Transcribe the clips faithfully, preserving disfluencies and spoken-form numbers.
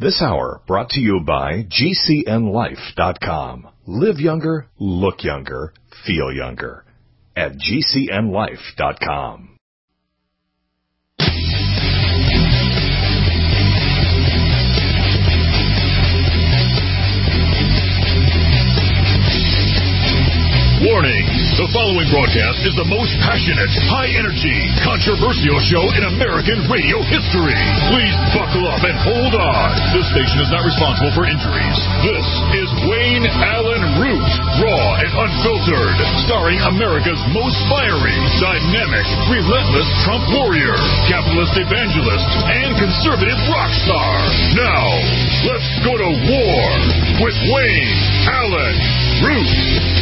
This hour brought to you by G C N life dot com. Live younger, look younger, feel younger at G C N life dot com. Warning! The following broadcast is the most passionate, high-energy, controversial show in American radio history. Please buckle up and hold on. This station is not responsible for injuries. This is Wayne Allen Root, raw and unfiltered, starring America's most fiery, dynamic, relentless Trump warrior, capitalist evangelist, and conservative rock star. Now, let's go to war with Wayne Allen Root.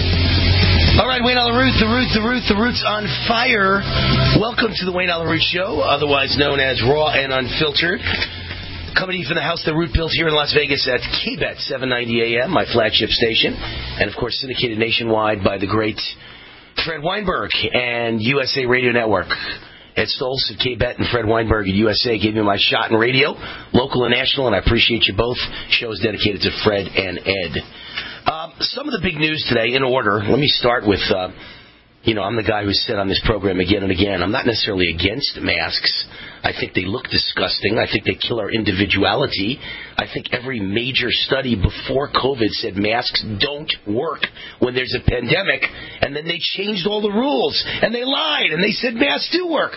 All right, Wayne Allen Root, the Root, the Root, the Root's on fire. Welcome to the Wayne Allen Root Show, otherwise known as Raw and Unfiltered. Coming to you from the house that Root built here in Las Vegas at K B E T seven ninety A M, my flagship station. And, of course, syndicated nationwide by the great Fred Weinberg and U S A Radio Network. Ed Stoltz at K B E T and Fred Weinberg at U S A gave me my shot in radio, local and national, and I appreciate you both. Shows dedicated to Fred and Ed. Um, some of the big news today, in order. Let me start with, uh, you know, I'm the guy who's said on this program again and again, I'm not necessarily against masks. I think they look disgusting. I think they kill our individuality. I think every major study before COVID said masks don't work when there's a pandemic, and then they changed all the rules, and they lied, and they said masks do work.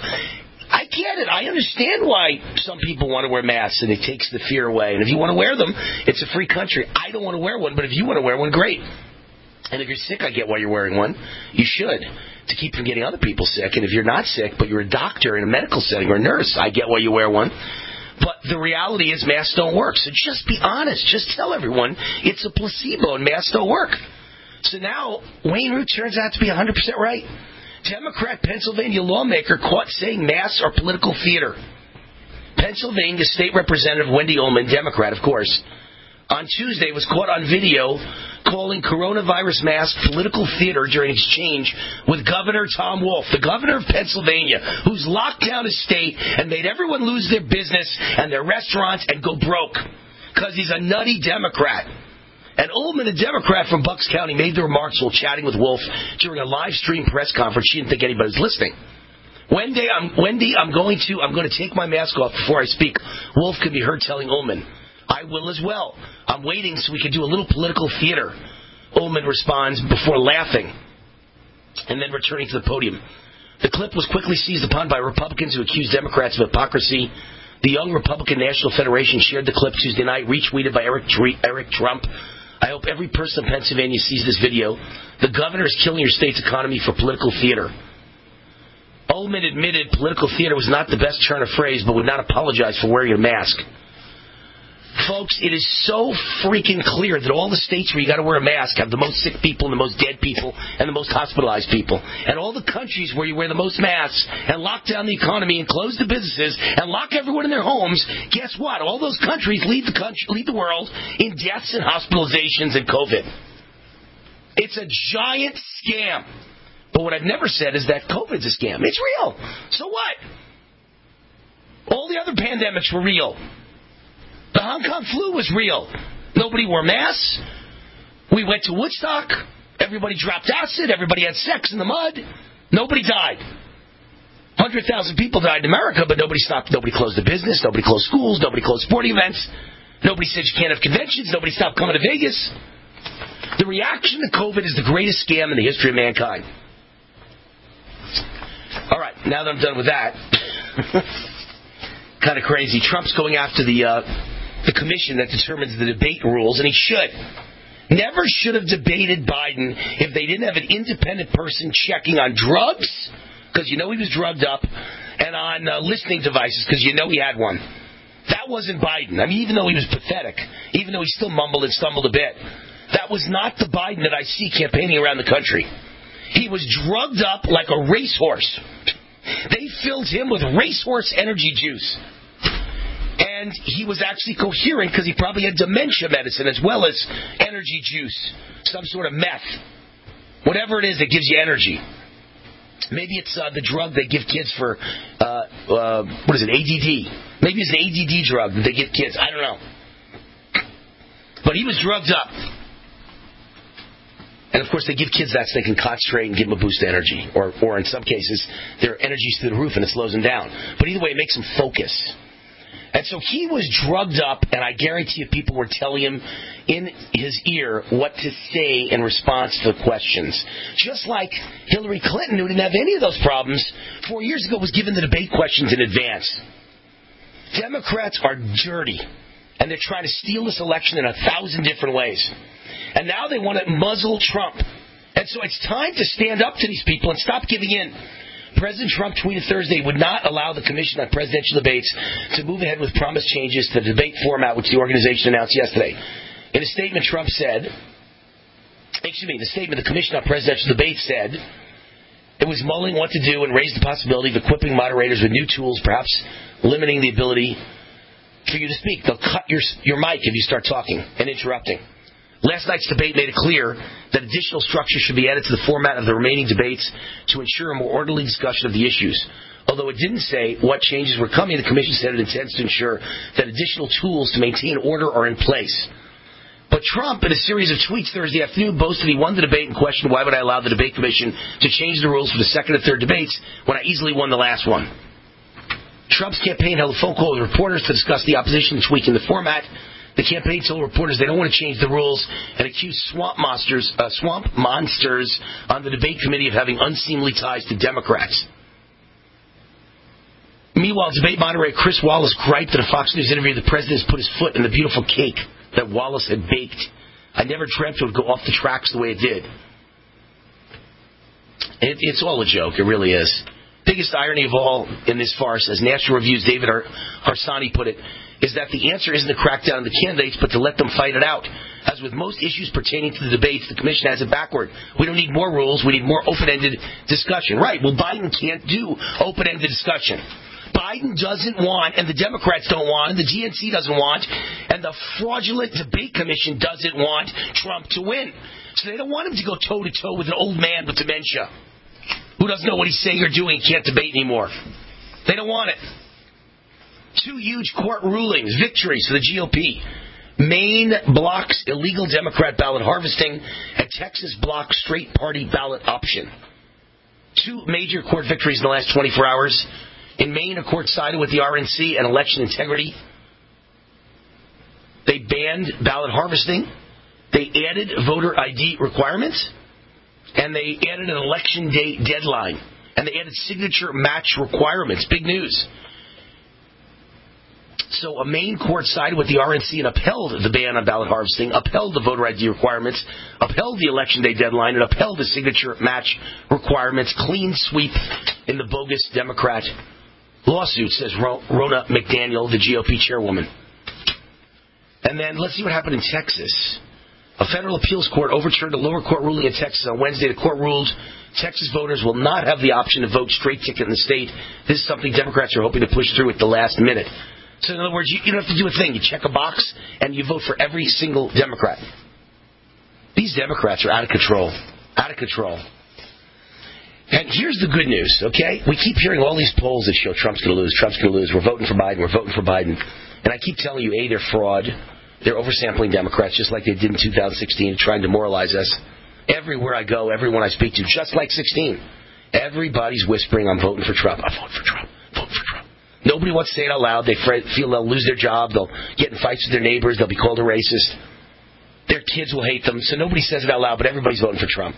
I get it. I understand why some people want to wear masks, and it takes the fear away. And if you want to wear them, it's a free country. I don't want to wear one, but if you want to wear one, great. And if you're sick, I get why you're wearing one. You should, to keep from getting other people sick. And if you're not sick, but you're a doctor in a medical setting or a nurse, I get why you wear one. But the reality is masks don't work. So just be honest. Just tell everyone it's a placebo and masks don't work. So now Wayne Root turns out to be one hundred percent right. Democrat Pennsylvania lawmaker caught saying masks are political theater. Pennsylvania State Representative Wendy Ullman, Democrat, of course, on Tuesday was caught on video calling coronavirus masks political theater during exchange with Governor Tom Wolf, the governor of Pennsylvania, who's locked down his state and made everyone lose their business and their restaurants and go broke because he's a nutty Democrat. And Ullman, a Democrat from Bucks County, made the remarks while chatting with Wolf during a live stream press conference. She didn't think anybody was listening. Wendy, I'm, Wendy, I'm going to, I'm going to take my mask off before I speak. Wolf could be heard telling Ullman, I will as well. I'm waiting so we can do a little political theater. Ullman responds before laughing and then returning to the podium. The clip was quickly seized upon by Republicans who accused Democrats of hypocrisy. The Young Republican National Federation shared the clip Tuesday night, retweeted by Eric, Eric Trump. I hope every person in Pennsylvania sees this video. The governor is killing your state's economy for political theater. Ullman admitted political theater was not the best turn of phrase, but would not apologize for wearing a mask. Folks, it is so freaking clear that all the states where you got to wear a mask have the most sick people and the most dead people and the most hospitalized people. And all the countries where you wear the most masks and lock down the economy and close the businesses and lock everyone in their homes, guess what? All those countries lead the country, lead the world in deaths and hospitalizations and COVID. It's a giant scam. But what I've never said is that COVID's a scam. It's real. So what? All the other pandemics were real. The Hong Kong flu was real. Nobody wore masks. We went to Woodstock. Everybody dropped acid. Everybody had sex in the mud. Nobody died. one hundred thousand people died in America, but nobody stopped. Nobody closed the business. Nobody closed schools. Nobody closed sporting events. Nobody said you can't have conventions. Nobody stopped coming to Vegas. The reaction to COVID is the greatest scam in the history of mankind. All right, now that I'm done with that, kind of crazy. Trump's going after the uh, the commission that determines the debate rules, and he should. Never should have debated Biden if they didn't have an independent person checking on drugs, because you know he was drugged up, and on uh, listening devices, because you know he had one. That wasn't Biden. I mean, even though he was pathetic, even though he still mumbled and stumbled a bit, that was not the Biden that I see campaigning around the country. He was drugged up like a racehorse. They filled him with racehorse energy juice. And he was actually coherent because he probably had dementia medicine as well as energy juice, some sort of meth. Whatever it is that gives you energy. Maybe it's uh, the drug they give kids for, uh, uh, what is it, A D D. Maybe it's an A D D drug that they give kids. I don't know. But he was drugged up. And, of course, they give kids that so they can concentrate and give them a boost of energy. Or, or in some cases, their energy's through the roof and it slows them down. But either way, it makes them focus. And so he was drugged up, and I guarantee you people were telling him in his ear what to say in response to the questions. Just like Hillary Clinton, who didn't have any of those problems, four years ago was given the debate questions in advance. Democrats are dirty, and they're trying to steal this election in a thousand different ways. And now they want to muzzle Trump. And so it's time to stand up to these people and stop giving in. President Trump tweeted Thursday he would not allow the Commission on Presidential Debates to move ahead with promised changes to the debate format, which the organization announced yesterday. In a statement, Trump said, excuse me, the statement the Commission on Presidential Debates said it was mulling what to do and raised the possibility of equipping moderators with new tools, perhaps limiting the ability for you to speak. They'll cut your, your mic if you start talking and interrupting. Last night's debate made it clear that additional structure should be added to the format of the remaining debates to ensure a more orderly discussion of the issues. Although it didn't say what changes were coming, the Commission said it intends to ensure that additional tools to maintain order are in place. But Trump, in a series of tweets Thursday afternoon, boasted he won the debate and questioned why would I allow the debate commission to change the rules for the second and third debates when I easily won the last one. Trump's campaign held a phone call with reporters to discuss the opposition tweaking the format. The campaign told reporters they don't want to change the rules and accused swamp monsters, uh, swamp monsters on the debate committee of having unseemly ties to Democrats. Meanwhile, debate moderator Chris Wallace griped in a Fox News interview the president has put his foot in the beautiful cake that Wallace had baked. I never dreamt it would go off the tracks the way it did. It, it's all a joke. It really is. Biggest irony of all in this farce, as National Review's David Harsanyi put it, is that the answer isn't to crack down on the candidates, but to let them fight it out. As with most issues pertaining to the debates, the Commission has it backward. We don't need more rules. We need more open-ended discussion. Right, well, Biden can't do open-ended discussion. Biden doesn't want, and the Democrats don't want, and the G N C doesn't want, and the fraudulent debate commission doesn't want Trump to win. So they don't want him to go toe-to-toe with an old man with dementia who doesn't know what he's saying or doing and can't debate anymore. They don't want it. Two huge court rulings, victories for the G O P. Maine blocks illegal Democrat ballot harvesting, and Texas blocks straight party ballot option. Two major court victories in the last twenty-four hours. In Maine, a court sided with the R N C and election integrity. They banned ballot harvesting. They added voter I D requirements. And they added an election day deadline. And they added signature match requirements. Big news. So a Maine court sided with the R N C and upheld the ban on ballot harvesting, upheld the voter I D requirements, upheld the election day deadline, and upheld the signature match requirements. Clean sweep in the bogus Democrat lawsuit, says Ronna McDaniel, the G O P chairwoman. And then let's see what happened in Texas. A federal appeals court overturned a lower court ruling in Texas on Wednesday. The court ruled Texas voters will not have the option to vote straight ticket in the state. This is something Democrats are hoping to push through at the last minute. So in other words, you, you don't have to do a thing. You check a box and you vote for every single Democrat. These Democrats are out of control. Out of control. And here's the good news, okay? We keep hearing all these polls that show Trump's going to lose, Trump's going to lose, we're voting for Biden, we're voting for Biden. And I keep telling you, A, they're fraud. They're oversampling Democrats just like they did in two thousand sixteen, trying to demoralize us. Everywhere I go, everyone I speak to, just like sixteen, everybody's whispering, I'm voting for Trump. I'm voting for Trump. Voting for Trump. Nobody wants to say it out loud. They feel they'll lose their job. They'll get in fights with their neighbors. They'll be called a racist. Their kids will hate them. So nobody says it out loud, but everybody's voting for Trump.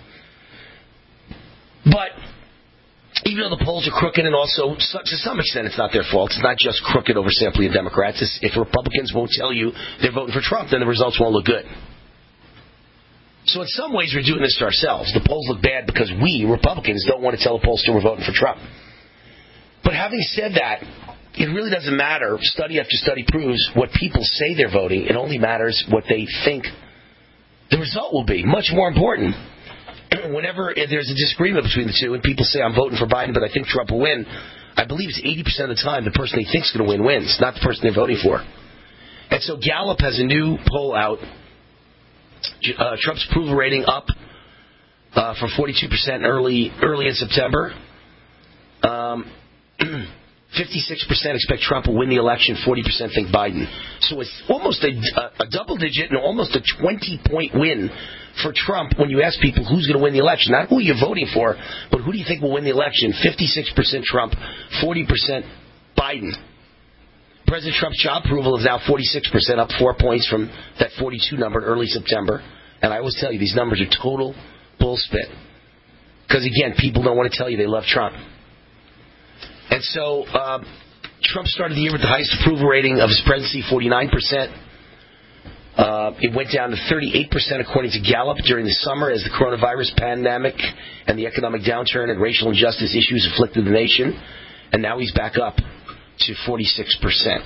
But even though the polls are crooked, and also to some extent it's not their fault, it's not just crooked oversampling of Democrats. It's, if Republicans won't tell you they're voting for Trump, then the results won't look good. So in some ways we're doing this to ourselves. The polls look bad because we, Republicans, don't want to tell the pollster we're voting for Trump. But having said that, it really doesn't matter. Study after study proves what people say they're voting. It only matters what they think the result will be. Much more important. Whenever there's a disagreement between the two and people say, I'm voting for Biden, but I think Trump will win, I believe it's eighty percent of the time the person they think is going to win wins, not the person they're voting for. And so Gallup has a new poll out. Uh, Trump's approval rating up uh, from forty-two percent early early in September. Um, fifty-six percent expect Trump will win the election, forty percent think Biden. So it's almost a, a, a double-digit and almost a twenty-point win for Trump when you ask people who's going to win the election. Not who you're voting for, but who do you think will win the election? fifty-six percent Trump, forty percent Biden. President Trump's job approval is now forty-six percent, up four points from that forty-two number in early September. And I always tell you, these numbers are total bullspit. Because, again, people don't want to tell you they love Trump. And so uh, Trump started the year with the highest approval rating of his presidency, forty-nine percent. Uh, it went down to thirty-eight percent according to Gallup during the summer as the coronavirus pandemic and the economic downturn and racial injustice issues afflicted the nation. And now he's back up to forty-six percent.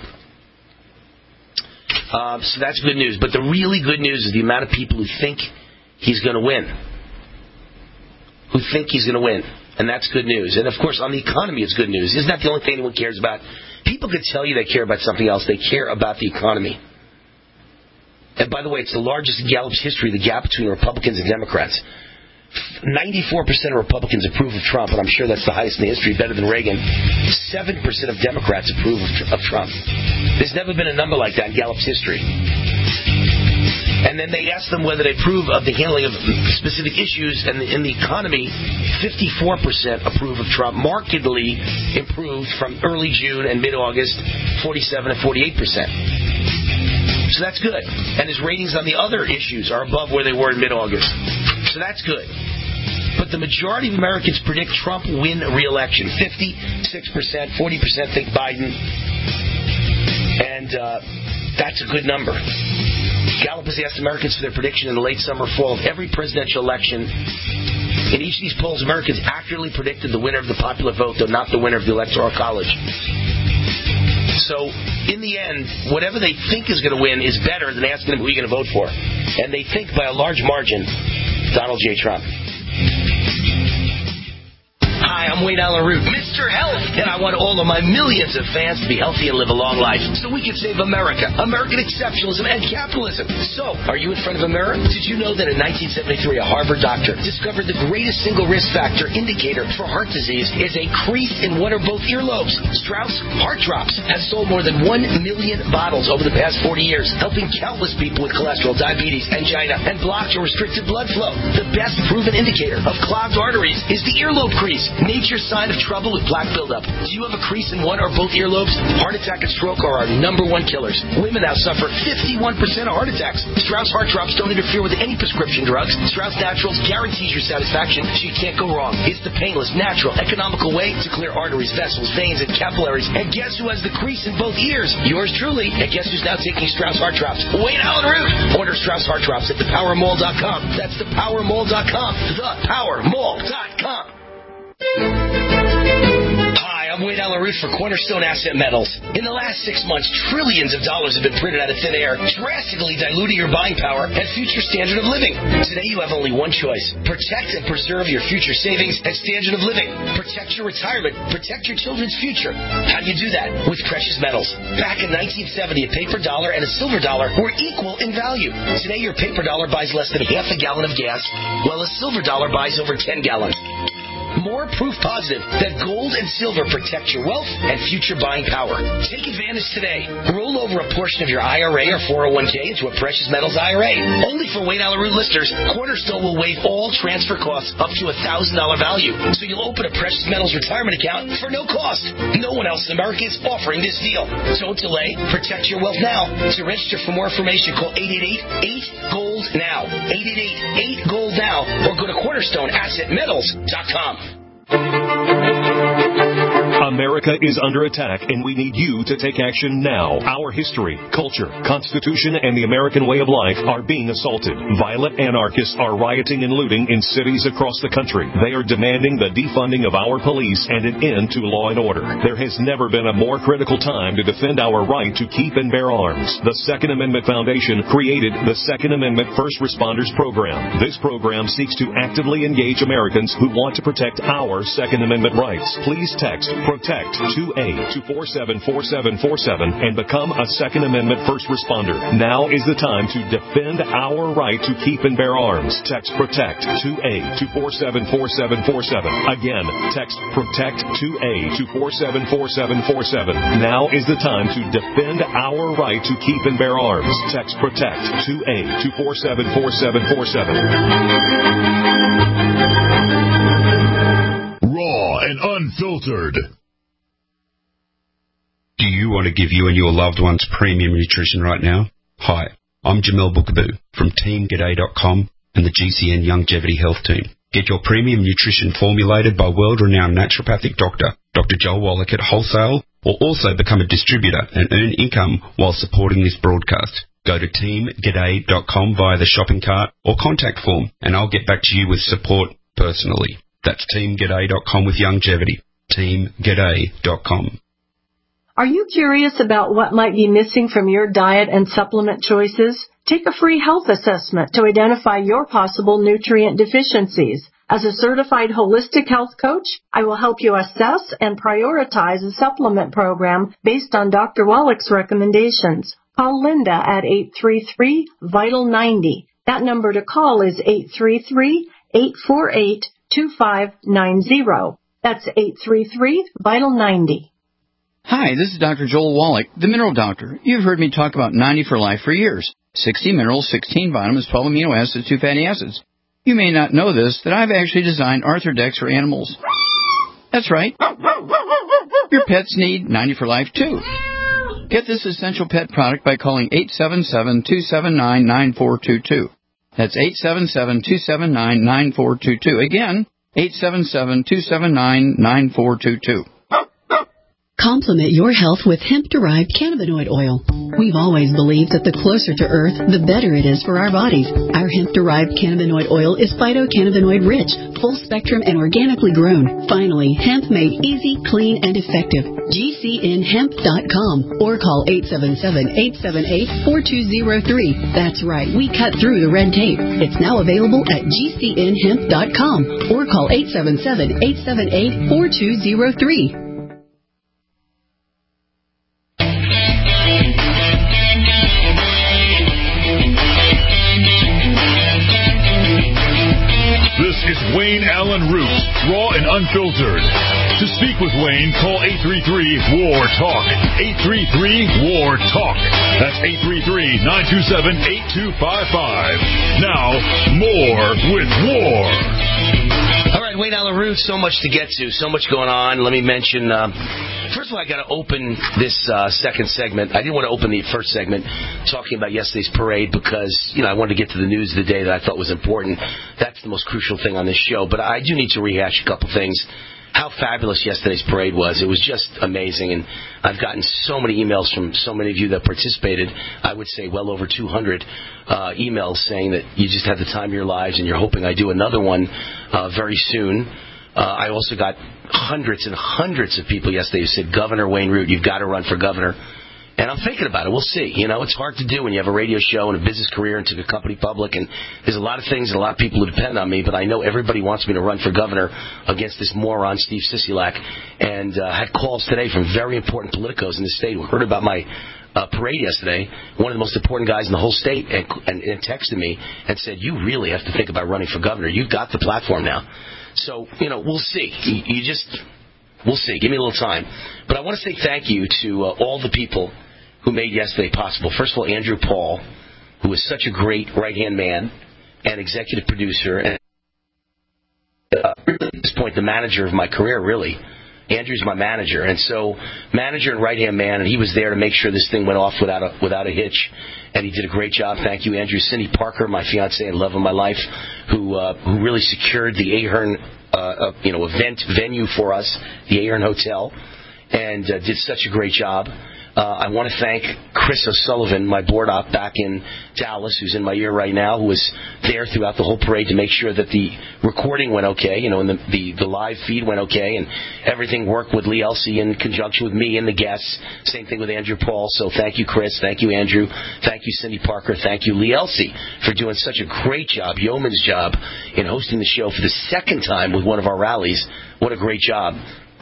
Uh, so that's good news. But the really good news is the amount of people who think he's going to win. Who think he's going to win. And that's good news. And, of course, on the economy, it's good news. Isn't that the only thing anyone cares about? People could tell you they care about something else. They care about the economy. And, by the way, it's the largest in Gallup's history, the gap between Republicans and Democrats. ninety-four percent of Republicans approve of Trump, and I'm sure that's the highest in the history, better than Reagan. seven percent of Democrats approve of Trump. There's never been a number like that in Gallup's history. And then they asked them whether they approve of the handling of specific issues, and in the economy, fifty-four percent approve of Trump, markedly improved from early June and mid-August, forty-seven and forty-eight percent. So that's good. And his ratings on the other issues are above where they were in mid-August. So that's good. But the majority of Americans predict Trump will win re-election. fifty-six percent, forty percent think Biden. And uh, that's a good number. Gallup has asked Americans for their prediction in the late summer, fall of every presidential election. In each of these polls, Americans accurately predicted the winner of the popular vote, though not the winner of the Electoral College. So, in the end, whatever they think is going to win is better than asking them who you're going to vote for. And they think by a large margin, Donald J. Trump. Hi, I'm Wayne Allen Root, Mister Health, and I want all of my millions of fans to be healthy and live a long life so we can save America, American exceptionalism, and capitalism. So, are you in front of a mirror? Did you know that in nineteen seventy-three, a Harvard doctor discovered the greatest single risk factor indicator for heart disease is a crease in one or both earlobes? Strauss Heart Drops has sold more than one million bottles over the past forty years, helping countless people with cholesterol, diabetes, angina, and blocked or restricted blood flow. The best proven indicator of clogged arteries is the earlobe crease. Nature's sign of trouble with plaque buildup. Do you have a crease in one or both earlobes? Heart attack and stroke are our number one killers. Women now suffer fifty-one percent of heart attacks. Strauss Heart Drops don't interfere with any prescription drugs. Strauss Naturals guarantees your satisfaction, so you can't go wrong. It's the painless, natural, economical way to clear arteries, vessels, veins, and capillaries. And guess who has the crease in both ears? Yours truly. And guess who's now taking Strauss Heart Drops? Wayne Allen Root. Order Strauss Heart Drops at the power mall dot com. That's the power mall dot com. the power mall dot com. Hi, I'm Wayne Allen Root for Cornerstone Asset Metals. In the last six months, trillions of dollars have been printed out of thin air, drastically diluting your buying power and future standard of living. Today, you have only one choice. Protect and preserve your future savings and standard of living. Protect your retirement. Protect your children's future. How do you do that? With precious metals. Back in nineteen seventy, a paper dollar and a silver dollar were equal in value. Today, your paper dollar buys less than half a gallon of gas, while a silver dollar buys over ten gallons. More proof positive that gold and silver protect your wealth and future buying power. Take advantage today. Roll over a portion of your I R A or four oh one k into a precious metals I R A. Only for Wayne Allen Root listeners, Cornerstone will waive all transfer costs up to a one thousand dollars value. So you'll open a precious metals retirement account for no cost. No one else in America is offering this deal. Don't delay. Protect your wealth now. To register for more information, call eight eight eight, eight gold now. eight eight eight, eight gold now. Or go to cornerstone asset metals dot com. America is under attack, and we need you to take action now. Our history, culture, constitution, and the American way of life are being assaulted. Violent anarchists are rioting and looting in cities across the country. They are demanding the defunding of our police and an end to law and order. There has never been a more critical time to defend our right to keep and bear arms. The Second Amendment Foundation created the Second Amendment First Responders Program. This program seeks to actively engage Americans who want to protect our Second Amendment rights. Please text PROTECT Protect two A to four seven four seven four seven and become a Second Amendment first responder. Now is the time to defend our right to keep and bear arms. Text Protect two A to four seven four seven four seven. Again, text Protect two A to four seven four seven four seven. Now is the time to defend our right to keep and bear arms. Text Protect two A to four seven four seven four seven. Raw and unfiltered. Do you want to give you and your loved ones premium nutrition right now? Hi, I'm Jamel Bookaboo from Team G'day dot com and the G C N Longevity Health Team. Get your premium nutrition formulated by world-renowned naturopathic doctor, Doctor Joel Wallach at wholesale, or also become a distributor and earn income while supporting this broadcast. Go to Team G'day dot com via the shopping cart or contact form, and I'll get back to you with support personally. That's Team G'day dot com with longevity. Team G'day dot com. Are you curious about what might be missing from your diet and supplement choices? Take a free health assessment to identify your possible nutrient deficiencies. As a certified holistic health coach, I will help you assess and prioritize a supplement program based on Doctor Wallach's recommendations. Call Linda at eight three three, vital ninety. That number to call is eight three three, eight four eight, two five nine zero. That's eight three three, vital ninety. Hi, this is Doctor Joel Wallach, the Mineral Doctor. You've heard me talk about ninety for Life for years. sixty minerals, sixteen vitamins, twelve amino acids, two fatty acids. You may not know this, that I've actually designed Arthrodex for animals. That's right. Your pets need ninety for Life, too. Get this essential pet product by calling eight seven seven, two seven nine, nine four two two. That's eight seven seven, two seven nine, nine four two two. Again, eight seven seven, two seven nine, nine four two two. Complement your health with hemp-derived cannabinoid oil. We've always believed that the closer to Earth, the better it is for our bodies. Our hemp-derived cannabinoid oil is phytocannabinoid-rich, full-spectrum, and organically grown. Finally, hemp made easy, clean, and effective. G C N hemp dot com or call eight seven seven, eight seven eight, four two zero three. That's right, we cut through the red tape. It's now available at G C N hemp dot com or call eight seven seven, eight seven eight, four two zero three. This is Wayne Allen Roots, raw and unfiltered. To speak with Wayne, call eight three three, W A R, TALK. eight three three, W A R, TALK. That's eight three three, nine two seven, eight two five five. Now, more with W A R. All right, Wayne Allen Roots, so much to get to, so much going on. Let me mention, um, first of all, I got to open this uh, second segment. I didn't want to open the first segment talking about yesterday's parade because, you know, I wanted to get to the news of the day that I thought was important. That's the most crucial thing on this show. But I do need to rehash a couple things. How fabulous yesterday's parade was. It was just amazing, and I've gotten so many emails from so many of you that participated. I would say well over two hundred uh, emails saying that you just had the time of your lives and you're hoping I do another one uh, very soon. Uh, I also got hundreds and hundreds of people yesterday who said, Governor Wayne Root, you've got to run for governor. And I'm thinking about it. We'll see. You know, it's hard to do when you have a radio show and a business career and took a company public. And there's a lot of things and a lot of people who depend on me. But I know everybody wants me to run for governor against this moron, Steve Sisolak. And uh, I had calls today from very important politicos in the state who heard about my uh, parade yesterday. One of the most important guys in the whole state and, and, and texted me and said, you really have to think about running for governor. You've got the platform now. So, you know, we'll see. You, you just, we'll see. Give me a little time. But I want to say thank you to uh, all the people who made yesterday possible. First of all, Andrew Paul, who was such a great right-hand man and executive producer, and uh, at this point, the manager of my career, really. Andrew's my manager, and so manager and right-hand man, and he was there to make sure this thing went off without a, without a hitch, and he did a great job. Thank you, Andrew. Cindy Parker, my fiancée and love of my life, who uh, who really secured the Ahern uh, uh, you know event venue for us, the Ahern Hotel, and uh, did such a great job. Uh, I want to thank Chris O'Sullivan, my board op back in Dallas, who's in my ear right now, who was there throughout the whole parade to make sure that the recording went okay, you know, and the, the, the live feed went okay, and everything worked with Lee Elsey in conjunction with me and the guests. Same thing with Andrew Paul. So thank you, Chris. Thank you, Andrew. Thank you, Cindy Parker. Thank you, Lee Elsey, for doing such a great job, yeoman's job, in hosting the show for the second time with one of our rallies. What a great job.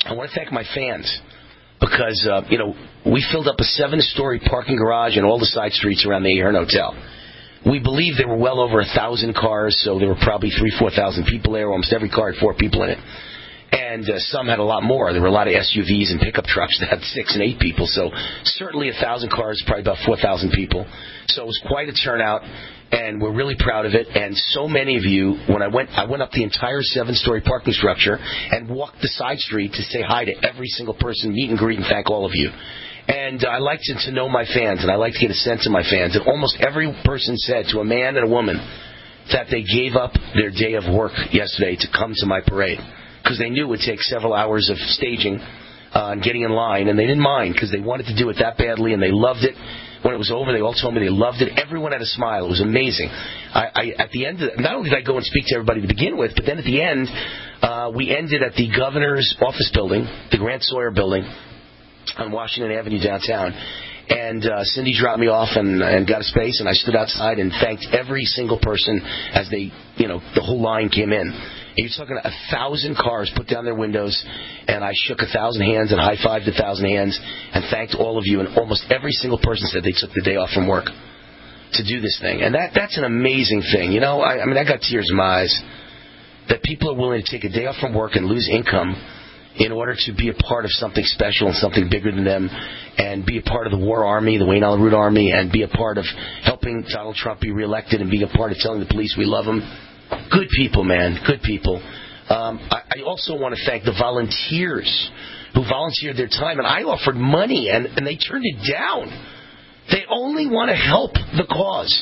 I want to thank my fans because, uh, you know, we filled up a seven-story parking garage and all the side streets around the Ahern Hotel. We believe there were well over a thousand cars, so there were probably three, four thousand people there. Almost every car had four people in it. And uh, some had a lot more. There were a lot of S U Vs and pickup trucks that had six and eight people. So certainly a thousand cars, probably about four thousand people. So it was quite a turnout, and we're really proud of it. And so many of you, when I went, I went up the entire seven-story parking structure and walked the side street to say hi to every single person, meet and greet, and thank all of you. And uh, I like to, to know my fans, and I like to get a sense of my fans. And almost every person said, to a man and a woman, that they gave up their day of work yesterday to come to my parade, because they knew it would take several hours of staging uh, and getting in line, and they didn't mind because they wanted to do it that badly, and they loved it. When it was over, they all told me they loved it. Everyone had a smile. It was amazing. I, I, at the end, of the, not only did I go and speak to everybody to begin with, but then at the end, uh, we ended at the governor's office building, the Grant Sawyer building on Washington Avenue downtown. And uh, Cindy dropped me off and, and got a space, and I stood outside and thanked every single person as they, you know, the whole line came in. And you're talking a thousand cars put down their windows, and I shook a thousand hands and high-fived a thousand hands and thanked all of you. And almost every single person said they took the day off from work to do this thing. And that that's an amazing thing. You know, I, I mean, I got tears in my eyes that people are willing to take a day off from work and lose income in order to be a part of something special and something bigger than them, and be a part of the war army, the Wayne Allyn Root Army, and be a part of helping Donald Trump be reelected and being a part of telling the police we love him. Good people, man. Good people. Um, I, I also want to thank the volunteers who volunteered their time, and I offered money, and, and they turned it down. They only want to help the cause.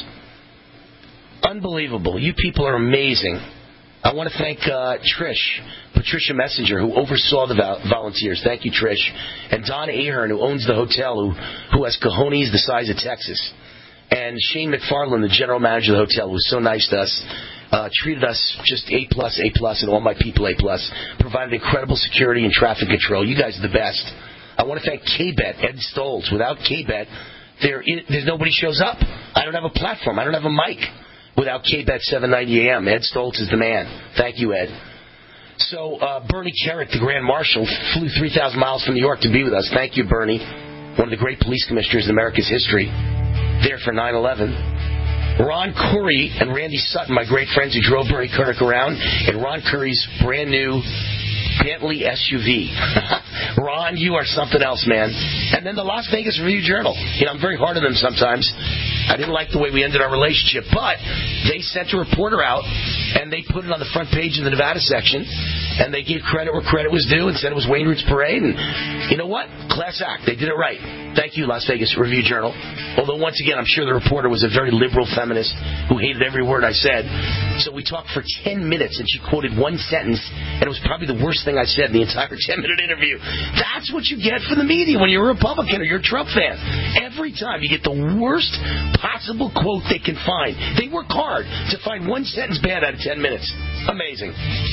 Unbelievable. You people are amazing. I want to thank uh, Trish, Patricia Messenger, who oversaw the vol- volunteers. Thank you, Trish. And Don Ahern, who owns the hotel, who, who has cojones the size of Texas. And Shane McFarland, the general manager of the hotel, who was so nice to us. Uh, treated us just A plus, A plus, and all my people A plus. Provided incredible security and traffic control. You guys are the best. I want to thank K-Bet, Ed Stoltz. Without K-Bet, there is, there's nobody shows up. I don't have a platform. I don't have a mic. Without K-Bet seven ninety A M, Ed Stoltz is the man. Thank you, Ed. So uh, Bernie Carrick, the Grand Marshal, flew three thousand miles from New York to be with us. Thank you, Bernie. One of the great police commissioners in America's history. There for nine eleven. Ron Curry and Randy Sutton, my great friends who drove Bernie Carrick around in Ron Curry's brand new Bentley S U V. Ron, you are something else, man. And then the Las Vegas Review-Journal. You know, I'm very hard on them sometimes. I didn't like the way we ended our relationship, but they sent a reporter out, and they put it on the front page in the Nevada section, and they gave credit where credit was due and said it was Wayne Root's parade. And you know what? Class act. They did it right. Thank you, Las Vegas Review-Journal. Although, once again, I'm sure the reporter was a very liberal feminist who hated every word I said. So we talked for ten minutes, and she quoted one sentence, and it was probably the worst thing I said in the entire ten-minute interview. That's what you get from the media when you're a Republican or you're a Trump fan. Every time you get the worst possible quote they can find. They work hard to find one sentence bad out of ten minutes. Amazing.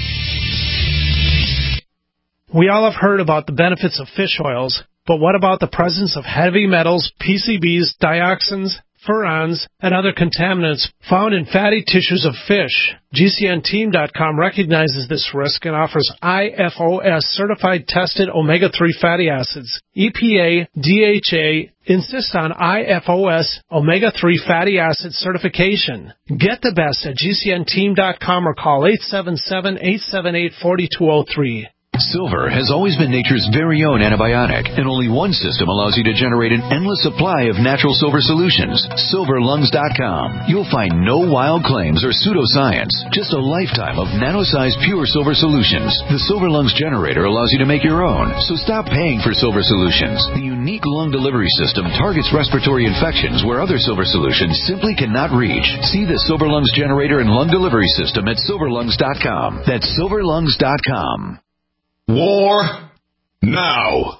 We all have heard about the benefits of fish oils, but what about the presence of heavy metals, P C Bs, dioxins, furans, and other contaminants found in fatty tissues of fish? G C N team dot com recognizes this risk and offers I F O S certified tested omega three fatty acids. E P A, D H A insist on I F O S omega three fatty acid certification. Get the best at G C N team dot com or call eight seven seven, eight seven eight, four two zero three. Silver has always been nature's very own antibiotic, and only one system allows you to generate an endless supply of natural silver solutions. silver lungs dot com. You'll find no wild claims or pseudoscience, just a lifetime of nano-sized pure silver solutions. The Silver Lungs generator allows you to make your own, so stop paying for silver solutions. The unique lung delivery system targets respiratory infections where other silver solutions simply cannot reach. See the Silver Lungs generator and lung delivery system at silver lungs dot com. That's silver lungs dot com. War now.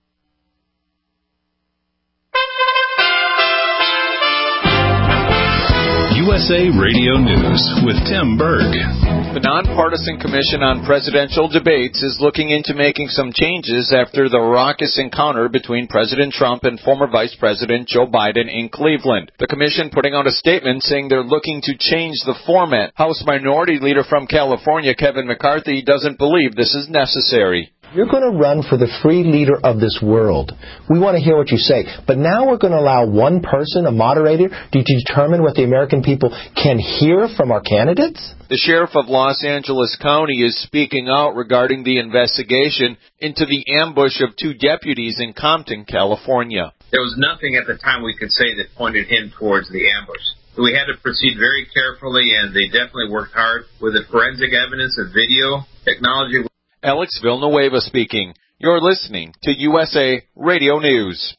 U S A Radio News with Tim Berg. The Nonpartisan Commission on Presidential Debates is looking into making some changes after the raucous encounter between President Trump and former Vice President Joe Biden in Cleveland. The commission putting out a statement saying they're looking to change the format. House Minority Leader from California, Kevin McCarthy, doesn't believe this is necessary. You're going to run for the free leader of this world. We want to hear what you say. But now we're going to allow one person, a moderator, to determine what the American people can hear from our candidates? The sheriff of Los Angeles County is speaking out regarding the investigation into the ambush of two deputies in Compton, California. There was nothing at the time we could say that pointed him towards the ambush. We had to proceed very carefully, and they definitely worked hard with the forensic evidence and video technology. Alex Villanueva speaking. You're listening to U S A Radio News.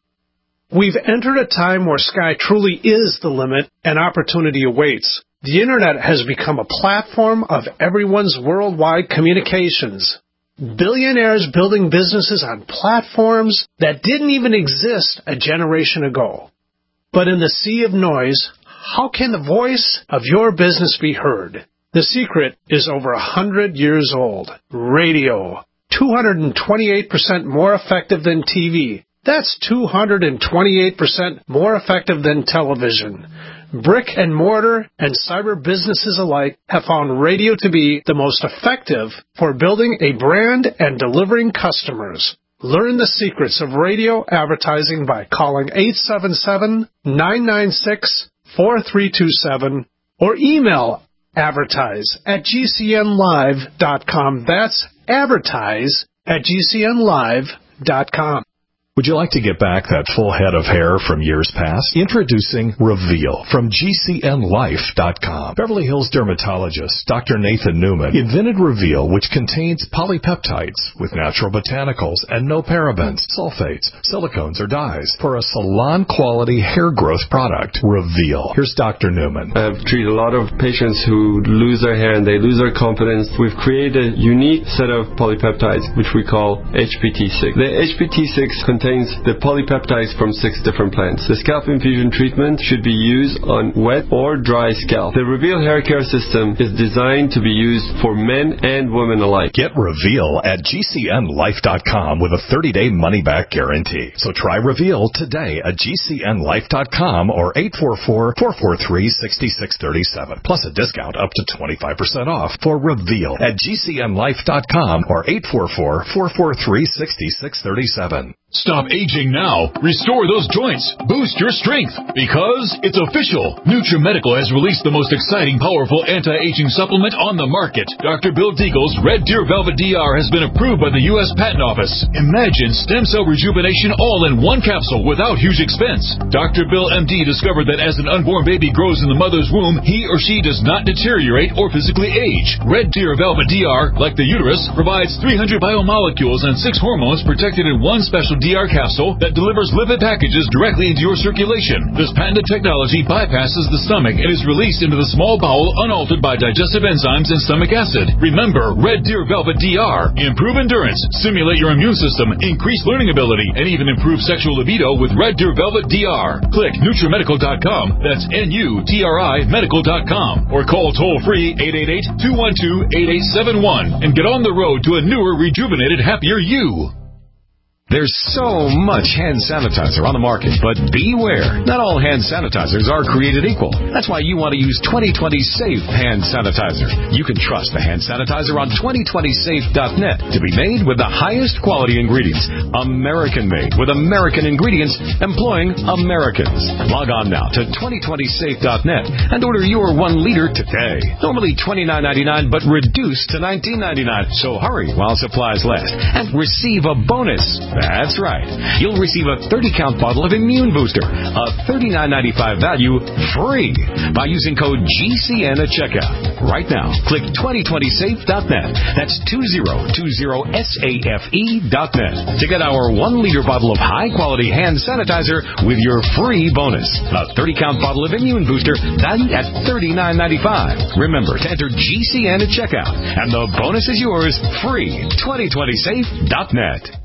We've entered a time where sky truly is the limit and opportunity awaits. The Internet has become a platform of everyone's worldwide communications. Billionaires building businesses on platforms that didn't even exist a generation ago. But in the sea of noise, how can the voice of your business be heard? The secret is over a hundred years old. Radio. two hundred twenty-eight percent more effective than T V. That's two hundred twenty-eight percent more effective than television. Brick and mortar and cyber businesses alike have found radio to be the most effective for building a brand and delivering customers. Learn the secrets of radio advertising by calling eight seven seven, nine nine six, four three two seven or email advertise at g c n live dot com. That's advertise at g c n live dot com. Would you like to get back that full head of hair from years past? Introducing Reveal from G C N life dot com. Beverly Hills dermatologist Doctor Nathan Newman invented Reveal, which contains polypeptides with natural botanicals and no parabens, sulfates, silicones, or dyes for a salon-quality hair growth product. Reveal. Here's Doctor Newman. I've treated a lot of patients who lose their hair and they lose their confidence. We've created a unique set of polypeptides, which we call H P T six. The H P T six contains contains the polypeptides from six different plants. The scalp infusion treatment should be used on wet or dry scalp. The Reveal hair care system is designed to be used for men and women alike. Get Reveal at G C N life dot com with a thirty-day money-back guarantee. So try Reveal today at G C N life dot com or eight four four, four four three, six six three seven. Plus a discount up to twenty-five percent off for Reveal at G C N life dot com or eight four four, four four three, six six three seven. Stop aging now. Restore those joints. Boost your strength. Because it's official. NutriMedical has released the most exciting, powerful anti-aging supplement on the market. Doctor Bill Deagle's Red Deer Velvet D R has been approved by the U S Patent Office. Imagine stem cell rejuvenation all in one capsule without huge expense. Doctor Bill M D discovered that as an unborn baby grows in the mother's womb, he or she does not deteriorate or physically age. Red Deer Velvet D R, like the uterus, provides three hundred biomolecules and six hormones protected in one special D R capsule that delivers lipid packages directly into your circulation. This patented technology bypasses the stomach and is released into the small bowel unaltered by digestive enzymes and stomach acid. Remember, Red Deer Velvet D R. Improve endurance, stimulate your immune system, increase learning ability, and even improve sexual libido with Red Deer Velvet D R. Click NutriMedical dot com. That's N U T R I medical dot com. Or call toll-free eight eight eight, two one two, eight eight seven one and get on the road to a newer, rejuvenated, happier you. There's so much hand sanitizer on the market, but beware. Not all hand sanitizers are created equal. That's why you want to use twenty twenty Safe Hand Sanitizer. You can trust the hand sanitizer on twenty twenty safe dot net to be made with the highest quality ingredients. American-made with American ingredients employing Americans. Log on now to twenty twenty safe dot net and order your one liter today. Normally twenty-nine ninety-nine, but reduced to nineteen ninety-nine. So hurry while supplies last and receive a bonus. That's right. You'll receive a thirty count bottle of Immune Booster, a thirty-nine ninety-five value, free by using code G C N at checkout. Right now, click twenty twenty safe dot net. That's two zero two zero safe dot net to get our one liter bottle of high-quality hand sanitizer with your free bonus. A thirty count bottle of Immune Booster valued at thirty-nine ninety-five. Remember to enter G C N at checkout, and the bonus is yours free. twenty twenty safe dot net.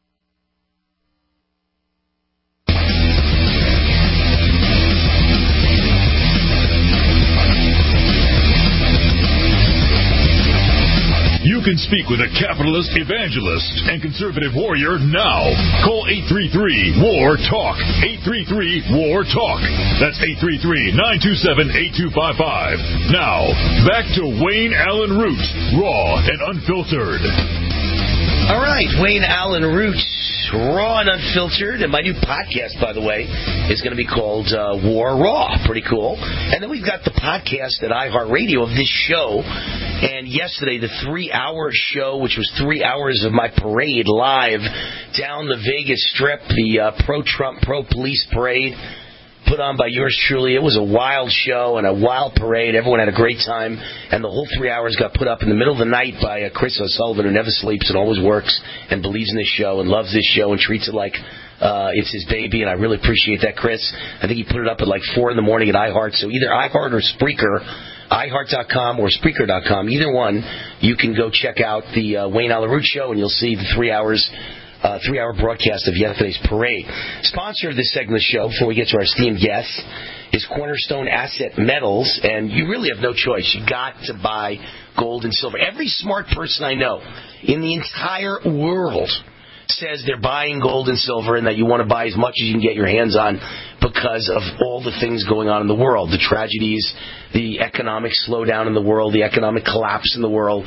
You can speak with a capitalist, evangelist, and conservative warrior now. Call eight three three, W A R, TALK. eight three three, W A R, TALK. That's eight three three, nine two seven, eight two five five. Now, back to Wayne Allen Root, raw and unfiltered. All right, Wayne Allen Root, Raw and Unfiltered, and my new podcast, by the way, is going to be called uh, War Raw. Pretty cool. And then we've got the podcast at iHeartRadio of this show. And yesterday, the three-hour show, which was three hours of my parade live down the Vegas Strip, the uh, pro-Trump, pro-police parade, put on by yours truly. It was a wild show and a wild parade. Everyone had a great time. And the whole three hours got put up in the middle of the night by uh, Chris O'Sullivan, who never sleeps and always works and believes in this show and loves this show and treats it like uh, it's his baby. And I really appreciate that, Chris. I think he put it up at like four in the morning at iHeart. So either iHeart or Spreaker, i heart dot com or Spreaker dot com. Either one, you can go check out the uh, Wayne Allen Root Show, and you'll see the three hours Uh, three-hour broadcast of yesterday's parade. Sponsor of this segment of the show, before we get to our esteemed guests, is Cornerstone Asset Metals, and you really have no choice. You got to buy gold and silver. Every smart person I know in the entire world says they're buying gold and silver and that you want to buy as much as you can get your hands on because of all the things going on in the world, the tragedies, the economic slowdown in the world, the economic collapse in the world.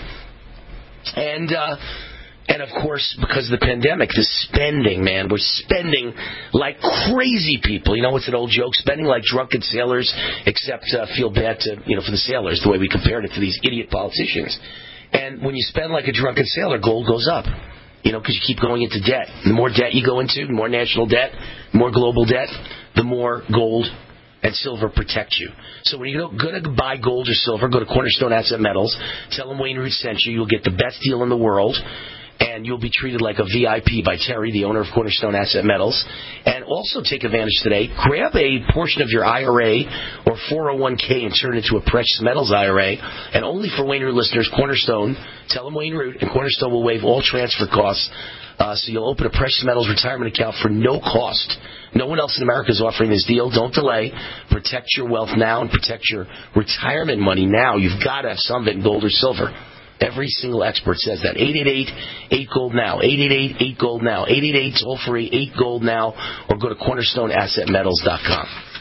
And, uh, And, of course, because of the pandemic, the spending, man. We're spending like crazy people. You know, it's an old joke, spending like drunken sailors, except uh, feel bad to, you know, for the sailors, the way we compared it to these idiot politicians. And when you spend like a drunken sailor, gold goes up, you know, because you keep going into debt. The more debt you go into, the more national debt, the more global debt, the more gold and silver protect you. So when you're going to buy gold or silver, go to Cornerstone Asset Metals. Tell them Wayne Root sent you. You'll get the best deal in the world. And you'll be treated like a V I P by Terry, the owner of Cornerstone Asset Metals. And also take advantage today. Grab a portion of your I R A or four oh one k and turn it into a precious metals I R A. And only for Wayne Root listeners, Cornerstone, tell them Wayne Root, and Cornerstone will waive all transfer costs. Uh, so you'll open a precious metals retirement account for no cost. No one else in America is offering this deal. Don't delay. Protect your wealth now and protect your retirement money now. You've got to have some of it in gold or silver. Every single expert says that. eight eight eight, eight gold now. eight eight eight, eight gold now. eight eight eight, toll free, eight gold now. Or go to cornerstone asset metals dot com.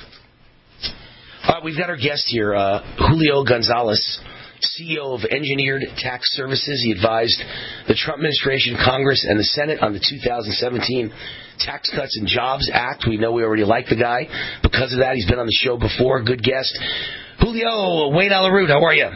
All right, we've got our guest here, uh, Julio Gonzalez, C E O of Engineered Tax Services. He advised the Trump administration, Congress, and the Senate on the two thousand seventeen Tax Cuts and Jobs Act. We know we already like the guy. Because of that, he's been on the show before. Good guest. Julio, Wayne Allen Root, how are you?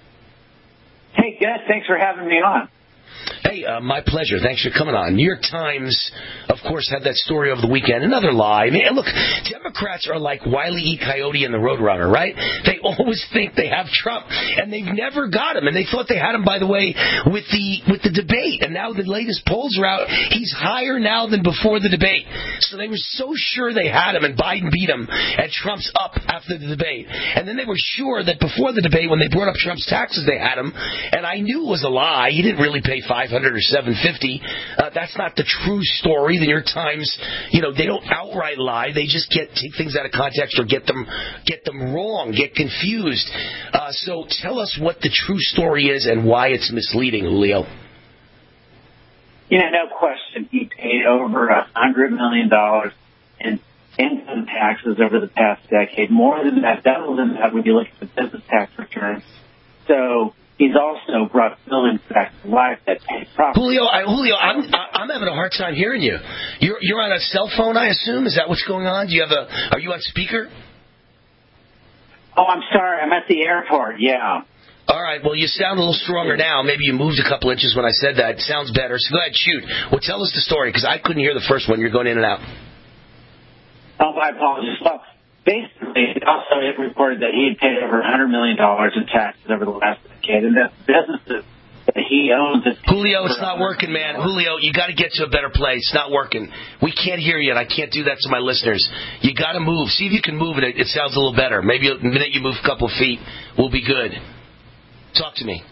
Hey, good. Thanks for having me on. Hey, uh, my pleasure. Thanks for coming on. New York Times, of course, had that story over the weekend. Another lie. I mean, look, Democrats are like Wile E. Coyote and the Roadrunner, right? They always think they have Trump, and they've never got him. And they thought they had him, by the way, with the with the debate. And now the latest polls are out. He's higher now than before the debate. So they were so sure they had him, and Biden beat him, and Trump's up after the debate. And then they were sure that before the debate, when they brought up Trump's taxes, they had him. And I knew it was a lie. He didn't really pay five hundred or seven fifty. Uh, that's not the true story. The New York Times, you know, they don't outright lie. They just get take things out of context or get them get them wrong, get confused. Uh, so tell us what the true story is and why it's misleading, Julio. You know, no question. He paid over a hundred million dollars in income taxes over the past decade. More than that, double than that when you look at the business tax returns. So he's also brought buildings back to life that pay property. Julio, I, Julio, I'm I'm having a hard time hearing you. You're you're on a cell phone, I assume. Is that what's going on? Do you have a? Are you on speaker? Oh, I'm sorry. I'm at the airport. Yeah. All right. Well, you sound a little stronger now. Maybe you moved a couple inches when I said that. It sounds better. So go ahead, shoot. Well, tell us the story because I couldn't hear the first one. You're going in and out. Oh, my apologies. Well, basically, also it reported that he had paid over one hundred million dollars in taxes over the last decade, and that businesses that he owns. Julio, it's not working, man. Julio, you got to get to a better place. It's not working. We can't hear you, and I can't do that to my listeners. You got to move. See if you can move it. It sounds a little better. Maybe the minute you move a couple of feet, we'll be good. Talk to me.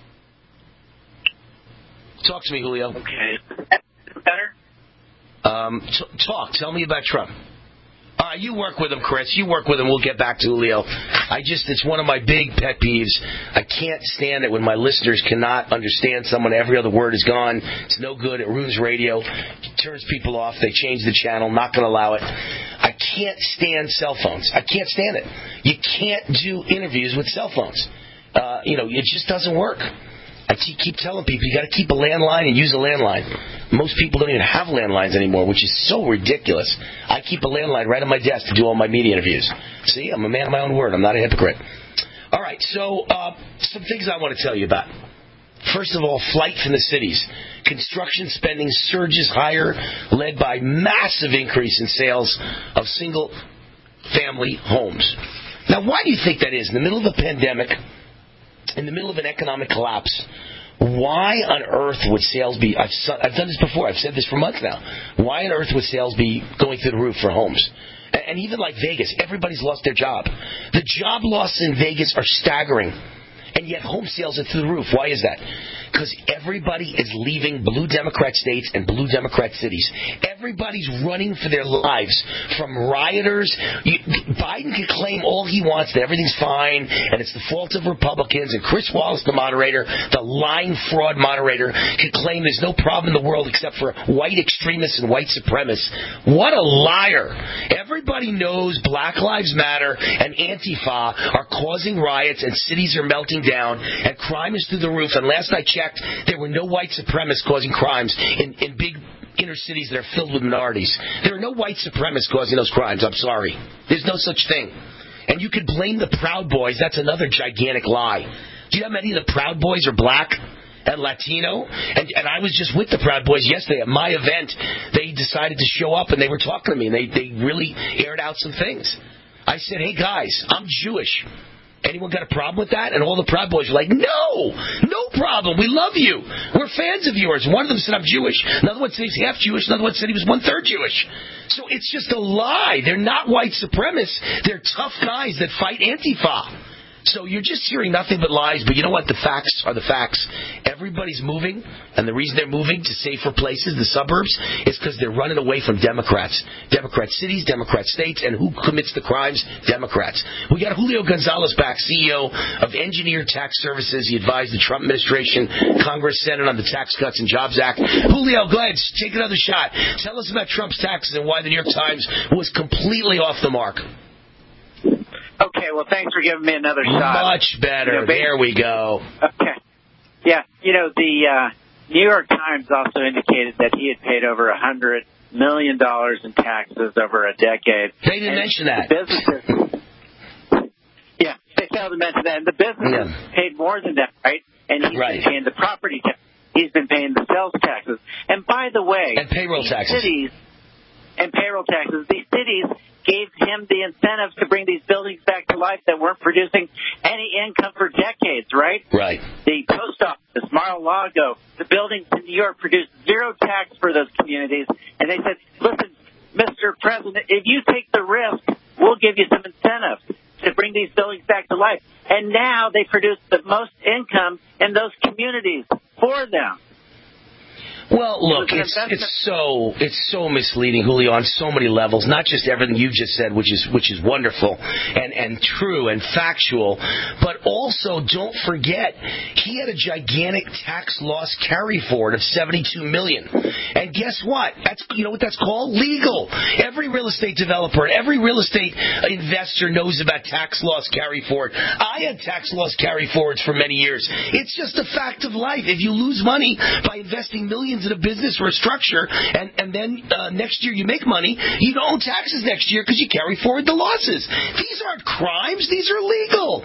Talk to me, Julio. Okay. Better? Um, t- talk. Tell me about Trump. Uh, you work with him, Chris. You work with him. We'll get back to Julio. I just, it's one of my big pet peeves. I can't stand it when my listeners cannot understand someone. Every other word is gone. It's no good. It ruins radio. It turns people off. They change the channel. Not going to allow it. I can't stand cell phones. I can't stand it. You can't do interviews with cell phones. Uh, you know, it just doesn't work. I keep telling people, you got to keep a landline and use a landline. Most people don't even have landlines anymore, which is so ridiculous. I keep a landline right on my desk to do all my media interviews. See, I'm a man of my own word. I'm not a hypocrite. All right, so uh, some things I want to tell you about. First of all, flight from the cities. Construction spending surges higher, led by massive increase in sales of single-family homes. Now, why do you think that is? In the middle of a pandemic, in the middle of an economic collapse, why on earth would sales be... I've, I've done this before. I've said this for months now. Why on earth would sales be going through the roof for homes? And even like Vegas, everybody's lost their job. The job losses in Vegas are staggering. And yet home sales are through the roof. Why is that? Because everybody is leaving blue Democrat states and blue Democrat cities. Everybody's running for their lives. From rioters. You, Biden can claim all he wants, that everything's fine, and it's the fault of Republicans. And Chris Wallace, the moderator, the lying fraud moderator, can claim there's no problem in the world except for white extremists and white supremacists. What a liar. Everybody knows Black Lives Matter and Antifa are causing riots and cities are melting down and crime is through the roof. And last I checked, there were no white supremacists causing crimes in, in big inner cities that are filled with minorities. There are no white supremacists causing those crimes. I'm sorry. There's no such thing. And you could blame the Proud Boys. That's another gigantic lie. Do you know how many of the Proud Boys are black and Latino? And, and I was just with the Proud Boys yesterday at my event. They decided to show up and they were talking to me and they, they really aired out some things. I said, hey guys, I'm Jewish. Anyone got a problem with that? And all the Proud Boys were like, no, no problem. We love you. We're fans of yours. One of them said, I'm Jewish. Another one said he's half Jewish. Another one said he was one-third Jewish. So it's just a lie. They're not white supremacists. They're tough guys that fight Antifa. So you're just hearing nothing but lies. But you know what? The facts are the facts. Everybody's moving, and the reason they're moving to safer places, the suburbs, is because they're running away from Democrats. Democrat cities, Democrat states, and who commits the crimes? Democrats. We got Julio Gonzalez back, C E O of Engineer Tax Services. He advised the Trump administration, Congress, Senate on the Tax Cuts and Jobs Act. Julio, go ahead. Take another shot. Tell us about Trump's taxes and why the New York Times was completely off the mark. Okay, well, thanks for giving me another shot. Much better. You know, there we go. Okay. Yeah, you know, the uh, New York Times also indicated that he had paid over one hundred million dollars in taxes over a decade. They didn't and mention that. The businesses, yeah, they failed to mention that. And the businesses yeah. paid more than that, right? And he's right. been paying the property tax. He's been paying the sales taxes. And by the way, and payroll these taxes. cities and payroll taxes, these cities gave him the incentives to bring these buildings back to life that weren't producing any income for decades, right? Right. The post office, Mar-a-Lago, the buildings in New York produced zero tax for those communities. And they said, listen, Mister President, if you take the risk, we'll give you some incentives to bring these buildings back to life. And now they produce the most income in those communities for them. Well, look, it's it's so it's so misleading, Julio, on so many levels. Not just everything you just said, which is which is wonderful and and true and factual, but also don't forget he had a gigantic tax loss carry forward of seventy-two million dollars. And guess what? That's you know what that's called? Legal. Every real estate developer, every real estate investor knows about tax loss carry forward. I had tax loss carry forwards for many years. It's just a fact of life. If you lose money by investing millions in a business or a structure, and, and then uh, next year you make money, you don't owe taxes next year because you carry forward the losses. These aren't crimes. These are legal.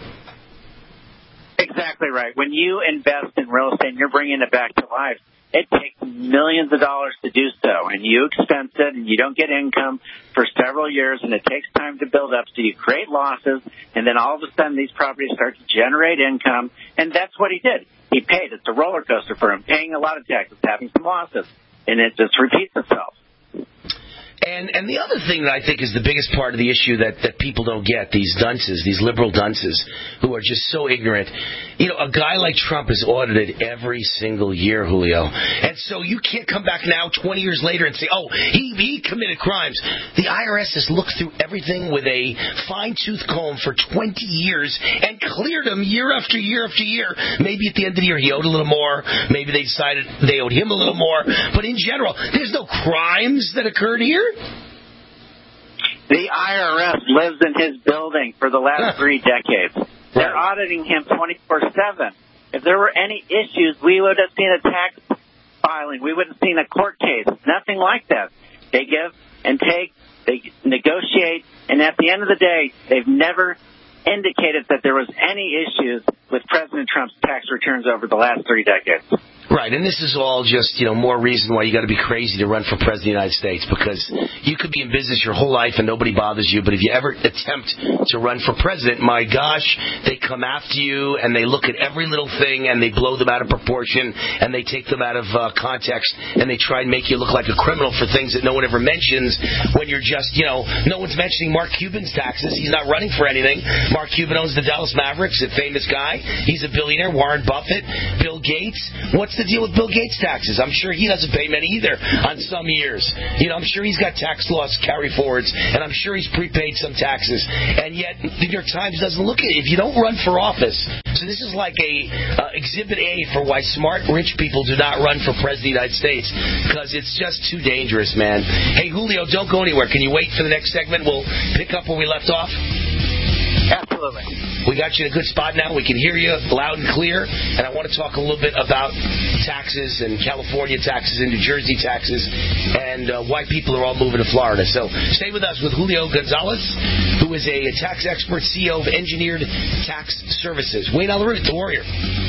Exactly right. When you invest in real estate and you're bringing it back to life, it takes millions of dollars to do so, and you expense it, and you don't get income for several years, and it takes time to build up, so you create losses, and then all of a sudden these properties start to generate income, and that's what he did. He paid. It's a roller coaster for him, paying a lot of taxes, having some losses, and it just repeats itself. And and the other thing that I think is the biggest part of the issue that, that people don't get, these dunces, these liberal dunces, who are just so ignorant. You know, a guy like Trump is audited every single year, Julio. And so you can't come back now twenty years later and say, oh, he, he committed crimes. The I R S has looked through everything with a fine-tooth comb for twenty years and cleared him year after year after year. Maybe at the end of the year he owed a little more. Maybe they decided they owed him a little more. But in general, there's no crimes that occurred here. The I R S lives in his building for the last three decades. They're auditing him twenty-four seven. If there were any issues, we would have seen a tax filing. We would have seen a court case. Nothing like that. They give and take. They negotiate. And at the end of the day, they've never indicated that there was any issues with President Trump's tax returns over the last three decades. Right, and this is all just, you know, more reason why you got to be crazy to run for president of the United States, because you could be in business your whole life and nobody bothers you, but if you ever attempt to run for president, my gosh, they come after you and they look at every little thing and they blow them out of proportion and they take them out of uh, context and they try and make you look like a criminal for things that no one ever mentions when you're just, you know, no one's mentioning Mark Cuban's taxes. He's not running for anything. Mark Cuban owns the Dallas Mavericks, a famous guy. He's a billionaire. Warren Buffett, Bill Gates. What's the deal with Bill Gates' taxes? I'm sure he doesn't pay many either on some years. You know, I'm sure he's got tax loss carry forwards, and I'm sure he's prepaid some taxes. And yet, the New York Times doesn't look at it. If you don't run for office, so this is like a uh, exhibit A for why smart, rich people do not run for president of the United States, because it's just too dangerous, man. Hey, Julio, don't go anywhere. Can you wait for the next segment? We'll pick up where we left off. Absolutely. We got you in a good spot now. We can hear you loud and clear. And I want to talk a little bit about taxes and California taxes and New Jersey taxes and uh, why people are all moving to Florida. So stay with us with Julio Gonzalez, who is a tax expert, C E O of Engineered Tax Services. Wayne Alaroot, the Warrior.